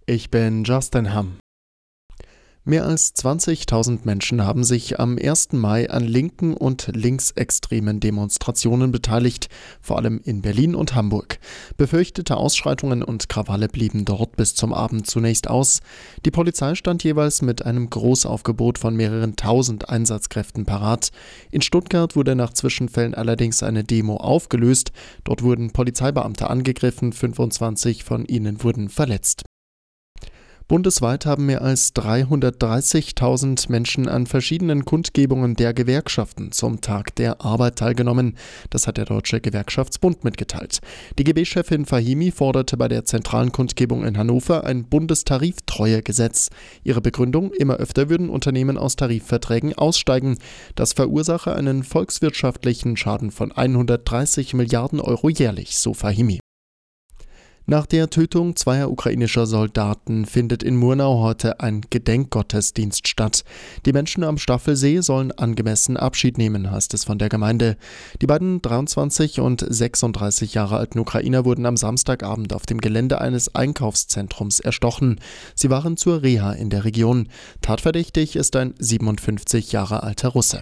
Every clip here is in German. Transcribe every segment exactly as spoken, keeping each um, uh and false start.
Ich bin Justin Hamm. Mehr als zwanzigtausend Menschen haben sich am ersten Mai an linken und linksextremen Demonstrationen beteiligt, vor allem in Berlin und Hamburg. Befürchtete Ausschreitungen und Krawalle blieben dort bis zum Abend zunächst aus. Die Polizei stand jeweils mit einem Großaufgebot von mehreren tausend Einsatzkräften parat. In Stuttgart wurde nach Zwischenfällen allerdings eine Demo aufgelöst. Dort wurden Polizeibeamte angegriffen, fünfundzwanzig von ihnen wurden verletzt. Bundesweit haben mehr als dreihundertdreißigtausend Menschen an verschiedenen Kundgebungen der Gewerkschaften zum Tag der Arbeit teilgenommen. Das hat der Deutsche Gewerkschaftsbund mitgeteilt. Die G B-Chefin Fahimi forderte bei der zentralen Kundgebung in Hannover ein Bundestariftreuegesetz. Ihre Begründung: Immer öfter würden Unternehmen aus Tarifverträgen aussteigen. Das verursache einen volkswirtschaftlichen Schaden von hundertdreißig Milliarden Euro jährlich, so Fahimi. Nach der Tötung zweier ukrainischer Soldaten findet in Murnau heute ein Gedenkgottesdienst statt. Die Menschen am Staffelsee sollen angemessen Abschied nehmen, heißt es von der Gemeinde. Die beiden dreiundzwanzig und sechsunddreißig Jahre alten Ukrainer wurden am Samstagabend auf dem Gelände eines Einkaufszentrums erstochen. Sie waren zur Reha in der Region. Tatverdächtig ist ein siebenundfünfzig Jahre alter Russe.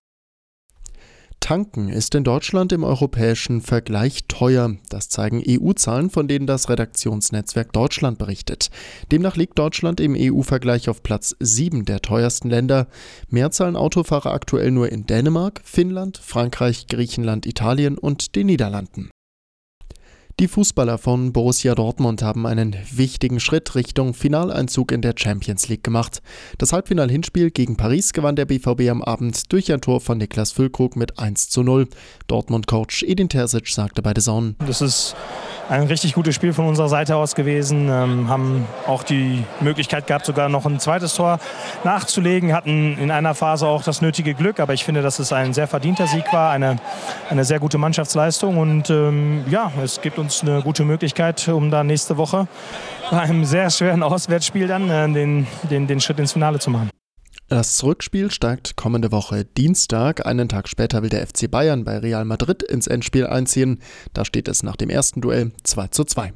Tanken ist in Deutschland im europäischen Vergleich teuer. Das zeigen E U-Zahlen, von denen das Redaktionsnetzwerk Deutschland berichtet. Demnach liegt Deutschland im E U-Vergleich auf Platz sieben der teuersten Länder. Mehr zahlen Autofahrer aktuell nur in Dänemark, Finnland, Frankreich, Griechenland, Italien und den Niederlanden. Die Fußballer von Borussia Dortmund haben einen wichtigen Schritt Richtung Finaleinzug in der Champions League gemacht. Das Halbfinal-Hinspiel gegen Paris gewann der B V B am Abend durch ein Tor von Niklas Füllkrug mit eins zu null. Dortmund-Coach Edin Terzic sagte bei D A Z N: Das ist ein richtig gutes Spiel von unserer Seite aus gewesen. Ähm, haben auch die Möglichkeit gehabt, sogar noch ein zweites Tor nachzulegen. Hatten in einer Phase auch das nötige Glück. Aber ich finde, dass es ein sehr verdienter Sieg war. Eine, eine sehr gute Mannschaftsleistung. Und ähm, ja, es gibt uns eine gute Möglichkeit, um da nächste Woche bei einem sehr schweren Auswärtsspiel dann äh, den, den, den Schritt ins Finale zu machen. Das Rückspiel steigt kommende Woche Dienstag. Einen Tag später will der F C Bayern bei Real Madrid ins Endspiel einziehen. Da steht es nach dem ersten Duell zwei zu zwei.